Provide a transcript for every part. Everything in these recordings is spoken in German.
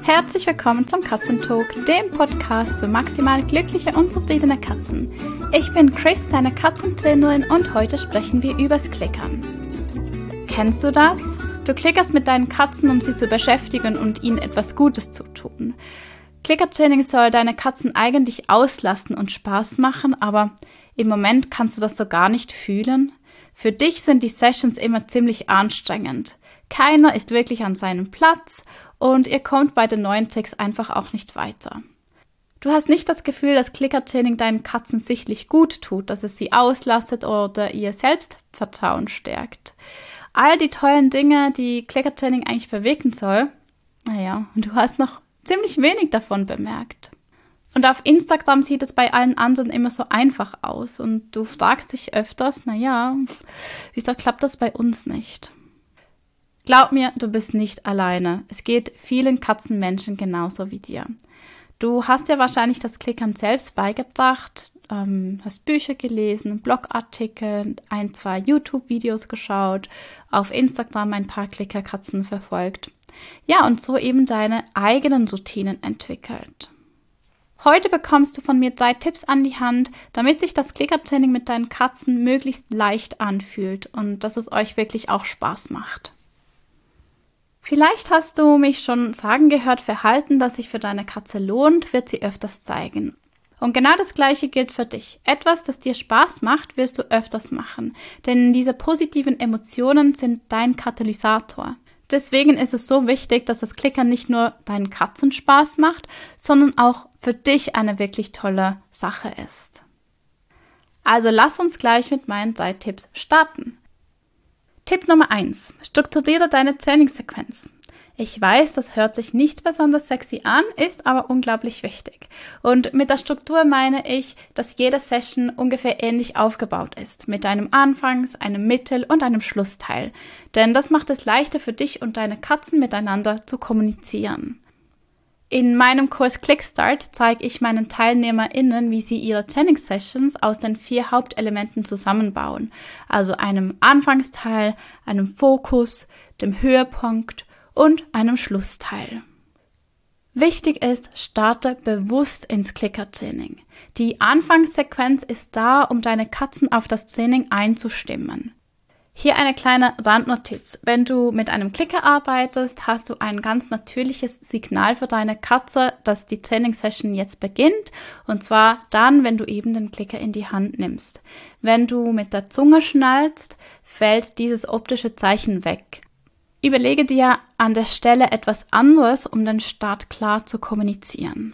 Herzlich willkommen zum Katzentalk, dem Podcast für maximal glückliche und zufriedene Katzen. Ich bin Chris, deine Katzentrainerin, und heute sprechen wir übers Klickern. Kennst du das? Du klickerst mit deinen Katzen, um sie zu beschäftigen und ihnen etwas Gutes zu tun. Klickertraining soll deine Katzen eigentlich auslasten und Spaß machen, aber im Moment kannst du das so gar nicht fühlen. Für dich sind die Sessions immer ziemlich anstrengend. Keiner ist wirklich an seinem Platz und ihr kommt bei den neuen Tricks einfach auch nicht weiter. Du hast nicht das Gefühl, dass Klickertraining deinen Katzen sichtlich gut tut, dass es sie auslastet oder ihr Selbstvertrauen stärkt. All die tollen Dinge, die Klickertraining eigentlich bewirken soll, und du hast noch ziemlich wenig davon bemerkt. Und auf Instagram sieht es bei allen anderen immer so einfach aus und du fragst dich öfters, wieso klappt das bei uns nicht? Glaub mir, du bist nicht alleine. Es geht vielen Katzenmenschen genauso wie dir. Du hast ja wahrscheinlich das Klickern selbst beigebracht, hast Bücher gelesen, Blogartikel, 1-2 YouTube-Videos geschaut, auf Instagram ein paar Klickerkatzen verfolgt. Ja, und so eben deine eigenen Routinen entwickelt. Heute bekommst du von mir 3 Tipps an die Hand, damit sich das Klickertraining mit deinen Katzen möglichst leicht anfühlt und dass es euch wirklich auch Spaß macht. Vielleicht hast du mich schon sagen gehört, Verhalten, das sich für deine Katze lohnt, wird sie öfters zeigen. Und genau das Gleiche gilt für dich. Etwas, das dir Spaß macht, wirst du öfters machen. Denn diese positiven Emotionen sind dein Katalysator. Deswegen ist es so wichtig, dass das Klickern nicht nur deinen Katzen Spaß macht, sondern auch für dich eine wirklich tolle Sache ist. Also lass uns gleich mit meinen 3 Tipps starten. Tipp Nummer 1. Strukturiere deine Trainingssequenz. Ich weiß, das hört sich nicht besonders sexy an, ist aber unglaublich wichtig. Und mit der Struktur meine ich, dass jede Session ungefähr ähnlich aufgebaut ist, mit einem Anfangs-, einem Mittel- und einem Schlussteil. Denn das macht es leichter für dich und deine Katzen miteinander zu kommunizieren. In meinem Kurs Clickstart zeige ich meinen TeilnehmerInnen, wie sie ihre Trainingssessions aus den 4 Hauptelementen zusammenbauen. Also einem Anfangsteil, einem Fokus, dem Höhepunkt und einem Schlussteil. Wichtig ist, starte bewusst ins Klickertraining. Die Anfangssequenz ist da, um deine Katzen auf das Training einzustimmen. Hier eine kleine Randnotiz. Wenn du mit einem Klicker arbeitest, hast du ein ganz natürliches Signal für deine Katze, dass die Trainingssession jetzt beginnt. Und zwar dann, wenn du eben den Klicker in die Hand nimmst. Wenn du mit der Zunge schnallst, fällt dieses optische Zeichen weg. Überlege dir an der Stelle etwas anderes, um den Start klar zu kommunizieren.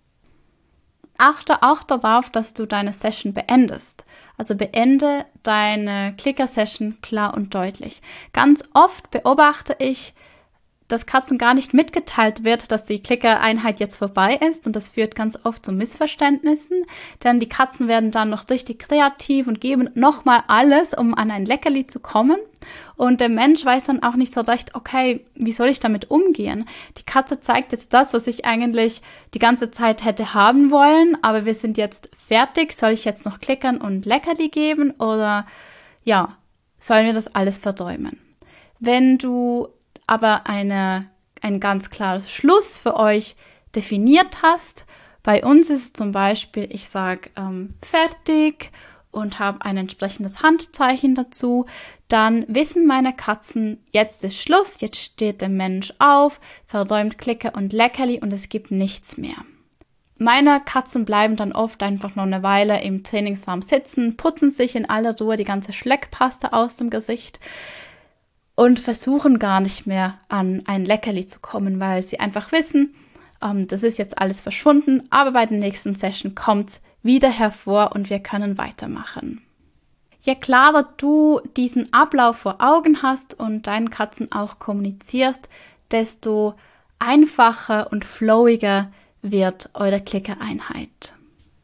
Achte auch darauf, dass du deine Session beendest. Also beende deine Clicker-Session klar und deutlich. Ganz oft beobachte ich, dass Katzen gar nicht mitgeteilt wird, dass die Clicker-Einheit jetzt vorbei ist, und das führt ganz oft zu Missverständnissen, denn die Katzen werden dann noch richtig kreativ und geben nochmal alles, um an ein Leckerli zu kommen, und der Mensch weiß dann auch nicht so recht, okay, wie soll ich damit umgehen? Die Katze zeigt jetzt das, was ich eigentlich die ganze Zeit hätte haben wollen, aber wir sind jetzt fertig, soll ich jetzt noch klickern und Leckerli geben oder sollen wir das alles versäumen? Wenn du aber ein ganz klares Schluss für euch definiert hast. Bei uns ist es zum Beispiel, ich sage fertig und habe ein entsprechendes Handzeichen dazu, dann wissen meine Katzen, jetzt ist Schluss, jetzt steht der Mensch auf, versäumt Klicker und Leckerli und es gibt nichts mehr. Meine Katzen bleiben dann oft einfach noch eine Weile im Trainingsraum sitzen, putzen sich in aller Ruhe die ganze Schleckpaste aus dem Gesicht und versuchen gar nicht mehr an ein Leckerli zu kommen, weil sie einfach wissen, das ist jetzt alles verschwunden, aber bei der nächsten Session kommt es wieder hervor und wir können weitermachen. Je klarer du diesen Ablauf vor Augen hast und deinen Katzen auch kommunizierst, desto einfacher und flowiger wird eure Klicker-Einheit.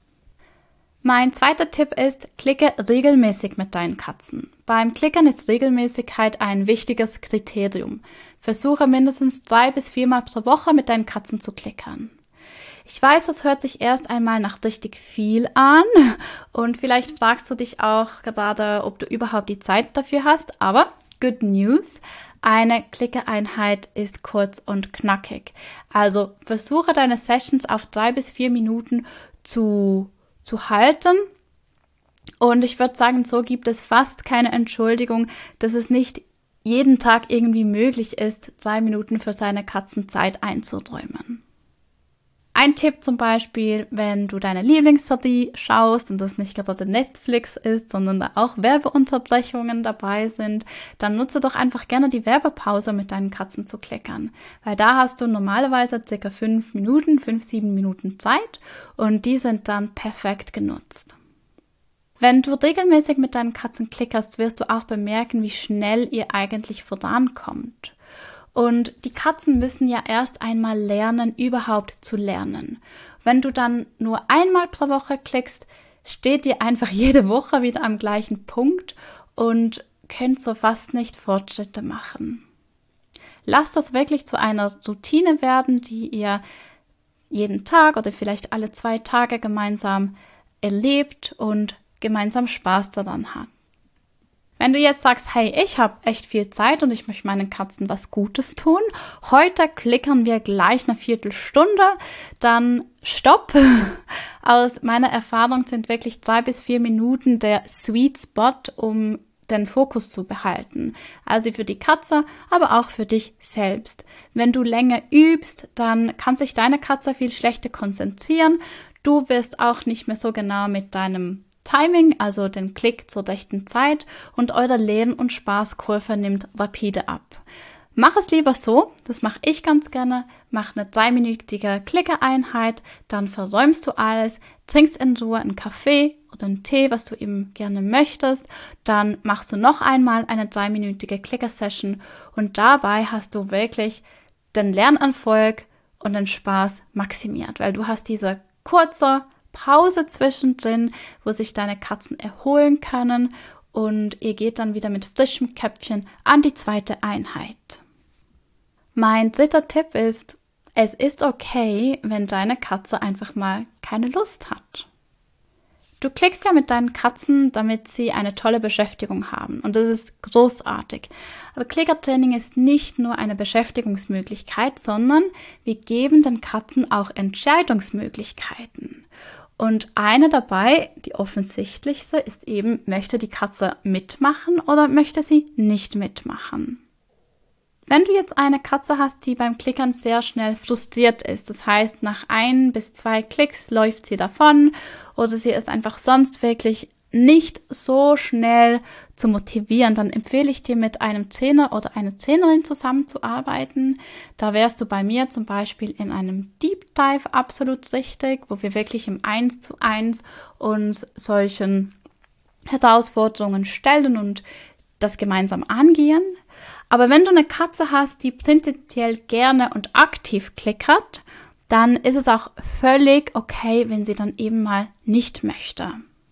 Mein zweiter Tipp ist, klicke regelmäßig mit deinen Katzen. Beim Klickern ist Regelmäßigkeit ein wichtiges Kriterium. Versuche mindestens 3 bis 4 Mal pro Woche mit deinen Katzen zu klickern. Ich weiß, das hört sich erst einmal nach richtig viel an und vielleicht fragst du dich auch gerade, ob du überhaupt die Zeit dafür hast, aber good news, Eine Klickereinheit ist kurz und knackig. Also versuche deine Sessions auf 3 bis 4 Minuten zu halten. Und ich würde sagen, so gibt es fast keine Entschuldigung, dass es nicht jeden Tag irgendwie möglich ist, 2 Minuten für seine Katzen Zeit einzuräumen. Ein Tipp zum Beispiel, wenn du deine Lieblingsserie schaust und das nicht gerade Netflix ist, sondern da auch Werbeunterbrechungen dabei sind, dann nutze doch einfach gerne die Werbepause, mit deinen Katzen zu klickern. Weil da hast du normalerweise ca. 5, 7 Minuten Zeit und die sind dann perfekt genutzt. Wenn du regelmäßig mit deinen Katzen klickerst, wirst du auch bemerken, wie schnell ihr eigentlich vorankommt. Und die Katzen müssen ja erst einmal lernen, überhaupt zu lernen. Wenn du dann nur einmal pro Woche klickst, steht ihr einfach jede Woche wieder am gleichen Punkt und könnt so fast nicht Fortschritte machen. Lasst das wirklich zu einer Routine werden, die ihr jeden Tag oder vielleicht alle 2 Tage gemeinsam erlebt und gemeinsam Spaß daran habt. Wenn du jetzt sagst, hey, ich habe echt viel Zeit und ich möchte meinen Katzen was Gutes tun, heute klickern wir gleich eine Viertelstunde, dann stopp. Aus meiner Erfahrung sind wirklich 2 bis 4 Minuten der Sweet Spot, um den Fokus zu behalten. Also für die Katze, aber auch für dich selbst. Wenn du länger übst, dann kann sich deine Katze viel schlechter konzentrieren. Du wirst auch nicht mehr so genau mit deinem Timing, also den Klick zur rechten Zeit, und eure Lern- und Spaßkurve nimmt rapide ab. Mach es lieber so, das mache ich ganz gerne, mach eine 3-minütige Klickereinheit, dann verräumst du alles, trinkst in Ruhe einen Kaffee oder einen Tee, was du eben gerne möchtest, dann machst du noch einmal eine 3-minütige Klicker-Session und dabei hast du wirklich den Lernerfolg und den Spaß maximiert, weil du hast diese kurze Pause zwischendrin, wo sich deine Katzen erholen können und ihr geht dann wieder mit frischem Köpfchen an die 2. Einheit. Mein 3. Tipp ist, es ist okay, wenn deine Katze einfach mal keine Lust hat. Du klickst ja mit deinen Katzen, damit sie eine tolle Beschäftigung haben und das ist großartig. Aber Klickertraining ist nicht nur eine Beschäftigungsmöglichkeit, sondern wir geben den Katzen auch Entscheidungsmöglichkeiten. Und eine dabei, die offensichtlichste, ist eben, möchte die Katze mitmachen oder möchte sie nicht mitmachen? Wenn du jetzt eine Katze hast, die beim Klickern sehr schnell frustriert ist, das heißt, nach 1 bis 2 Klicks läuft sie davon oder sie ist einfach sonst wirklich nicht so schnell zu motivieren, dann empfehle ich dir, mit einem Trainer oder einer Trainerin zusammenzuarbeiten. Da wärst du bei mir zum Beispiel in einem Deep Dive absolut richtig, wo wir wirklich im 1:1 uns solchen Herausforderungen stellen und das gemeinsam angehen. Aber wenn du eine Katze hast, die prinzipiell gerne und aktiv klickert, dann ist es auch völlig okay, wenn sie dann eben mal nicht möchte.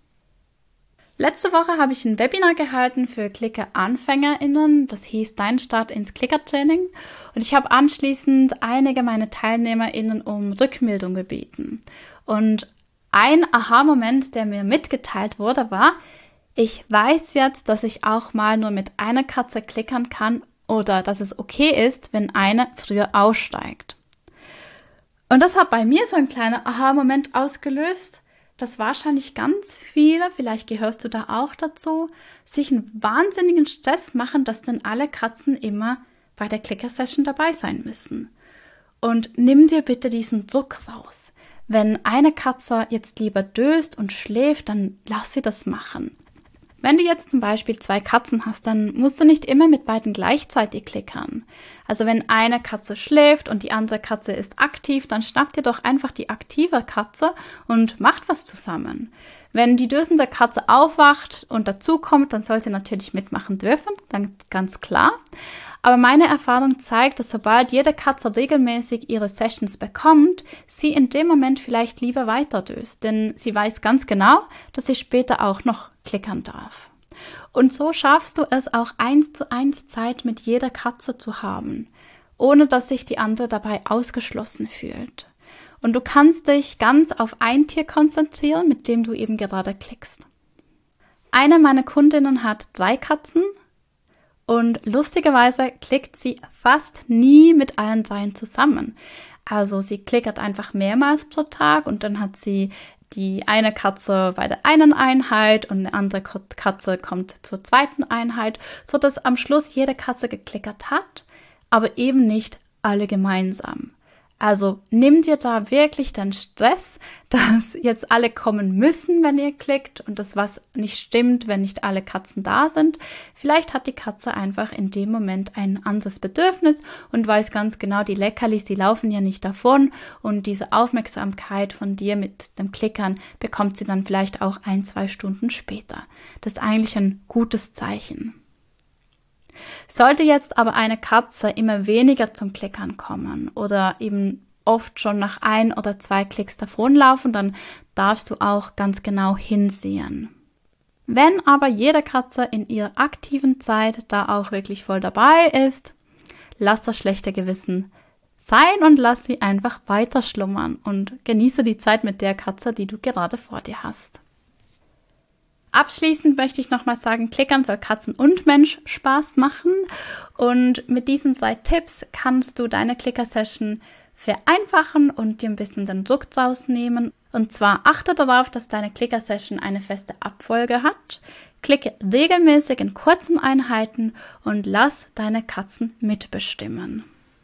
Letzte Woche habe ich ein Webinar gehalten für Klicker-AnfängerInnen. Das hieß Dein Start ins Klickertraining. Und ich habe anschließend einige meiner TeilnehmerInnen um Rückmeldung gebeten. Und ein Aha-Moment, der mir mitgeteilt wurde, war, ich weiß jetzt, dass ich auch mal nur mit einer Katze klickern kann oder dass es okay ist, wenn eine früher aussteigt. Und das hat bei mir so ein kleiner Aha-Moment ausgelöst, dass wahrscheinlich ganz viele, vielleicht gehörst du da auch dazu, sich einen wahnsinnigen Stress machen, dass dann alle Katzen immer bei der Clicker-Session dabei sein müssen. Und nimm dir bitte diesen Druck raus. Wenn eine Katze jetzt lieber döst und schläft, dann lass sie das machen. Wenn du jetzt zum Beispiel 2 Katzen hast, dann musst du nicht immer mit beiden gleichzeitig klickern. Also wenn eine Katze schläft und die andere Katze ist aktiv, dann schnappt ihr doch einfach die aktive Katze und macht was zusammen. Wenn die dösende Katze aufwacht und dazukommt, dann soll sie natürlich mitmachen dürfen, dann ganz klar. Aber meine Erfahrung zeigt, dass sobald jede Katze regelmäßig ihre Sessions bekommt, sie in dem Moment vielleicht lieber weiterdöst, denn sie weiß ganz genau, dass sie später auch noch klickern darf. Und so schaffst du es auch 1:1 Zeit mit jeder Katze zu haben, ohne dass sich die andere dabei ausgeschlossen fühlt. Und du kannst dich ganz auf ein Tier konzentrieren, mit dem du eben gerade klickst. Eine meiner Kundinnen hat 3 Katzen Und lustigerweise klickt sie fast nie mit allen dreien zusammen. Also sie klickert einfach mehrmals pro Tag und dann hat sie die eine Katze bei der einen Einheit und eine andere Katze kommt zur zweiten Einheit, sodass am Schluss jede Katze geklickert hat, aber eben nicht alle gemeinsam. Also nimm dir da wirklich den Stress, dass jetzt alle kommen müssen, wenn ihr klickt und das was nicht stimmt, wenn nicht alle Katzen da sind. Vielleicht hat die Katze einfach in dem Moment ein anderes Bedürfnis und weiß ganz genau, die Leckerlis, die laufen ja nicht davon und diese Aufmerksamkeit von dir mit dem Klickern bekommt sie dann vielleicht auch 1-2 Stunden später. Das ist eigentlich ein gutes Zeichen. Sollte jetzt aber eine Katze immer weniger zum Klickern kommen oder eben oft schon nach 1 oder 2 Klicks davonlaufen, dann darfst du auch ganz genau hinsehen. Wenn aber jede Katze in ihrer aktiven Zeit da auch wirklich voll dabei ist, lass das schlechte Gewissen sein und lass sie einfach weiter schlummern und genieße die Zeit mit der Katze, die du gerade vor dir hast. Abschließend möchte ich nochmal sagen, Klickern soll Katzen und Mensch Spaß machen und mit diesen 2 Tipps kannst du deine Klicker-Session vereinfachen und dir ein bisschen den Druck draus nehmen. Und zwar achte darauf, dass deine Klicker-Session eine feste Abfolge hat, klicke regelmäßig in kurzen Einheiten und lass deine Katzen mitbestimmen.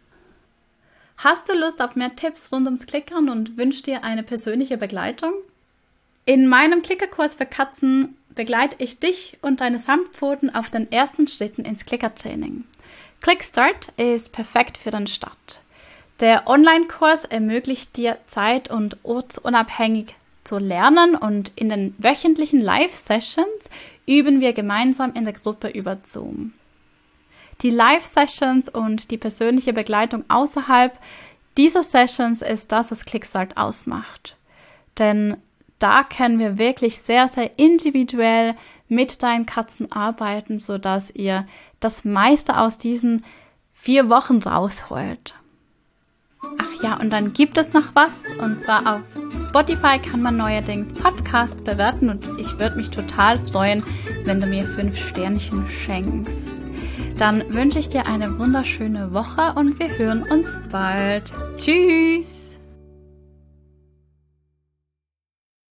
Hast du Lust auf mehr Tipps rund ums Klickern und wünschst dir eine persönliche Begleitung? In meinem Klickerkurs für Katzen begleite ich dich und deine Samtpfoten auf den ersten Schritten ins Klickertraining. Clickstart ist perfekt für den Start. Der Online-Kurs ermöglicht dir zeit- und ortsunabhängig zu lernen und in den wöchentlichen Live-Sessions üben wir gemeinsam in der Gruppe über Zoom. Die Live-Sessions und die persönliche Begleitung außerhalb dieser Sessions ist das, was Clickstart ausmacht. Denn da können wir wirklich sehr, sehr individuell mit deinen Katzen arbeiten, sodass ihr das meiste aus diesen 4 Wochen rausholt. Ach ja, und dann gibt es noch was, und zwar auf Spotify kann man neuerdings Podcast bewerten und ich würde mich total freuen, wenn du mir 5 Sternchen schenkst. Dann wünsche ich dir eine wunderschöne Woche und wir hören uns bald. Tschüss!